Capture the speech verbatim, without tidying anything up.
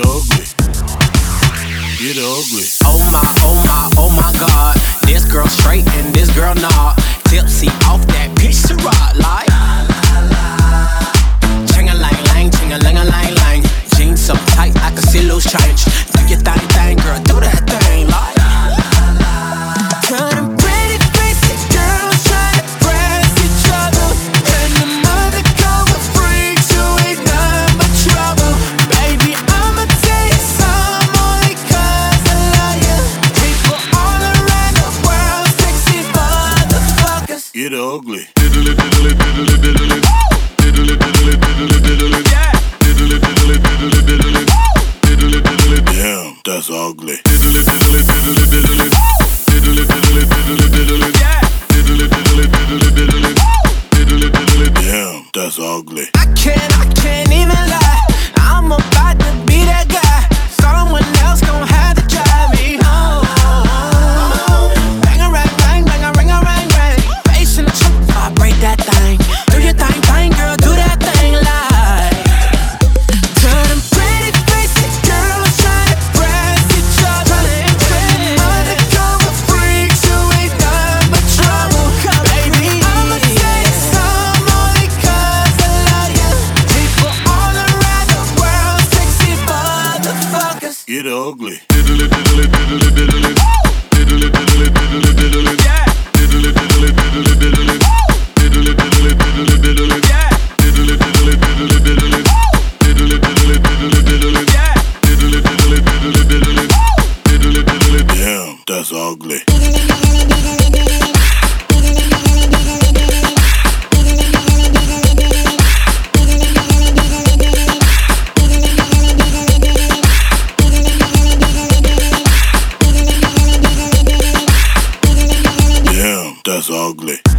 ugly. Get ugly. Oh my, oh my, oh my God. This girl straight and this girl not. Tipsy off that piece of rock like ching-a-lang-lang, ching-a-lang-a-lang-lang. Jeans so tight I can see loose change. Do your thing, thing, girl, do that thing like girl, them pretty faces, girls try to press each other. And the mother go with freaks who ain't nothing but trouble. Baby, I'ma tell you some only cause I love you. People all around the world, sexy motherfuckers. Get ugly. Diddly, diddly, diddly, diddly. Diddly, diddly, diddly, diddly. Yeah. Diddly, diddly, diddly, diddly. Diddly, diddly. Damn, that's ugly. Diddly, diddly, diddly, diddly. Diddly, diddly, diddly, diddly. Yeah. Diddly, diddly, diddly, diddly. Diddly, diddly. Damn, that's ugly. I can't, I can't even lie. I'm about to be that guy. Someone else gon' have to drive me home. Bang a rang, rang, bang a ring a rang, rang. Face in the truck, vibrate that thing. Do your thing, thing, girl, do that thing like. Turn them pretty faces, girls trying to press each other. Mother go with freaks who ain't nothing but trouble. Baby, I'ma tell you some only cause I love you. People all around the world, sexy motherfuckers. Get ugly. Diddly, diddly, diddly, diddly. Diddly, diddly, diddly, diddly. Yeah. Diddly, diddly, diddly, diddly. Diddly, diddly, diddly, diddly. Yeah. Diddly, diddly, diddly, diddly. Diddly, diddly, diddly, diddly. Yeah. Diddly, diddly, diddly, diddly. Diddly, diddly. Damn, that's ugly. Damn, that's ugly.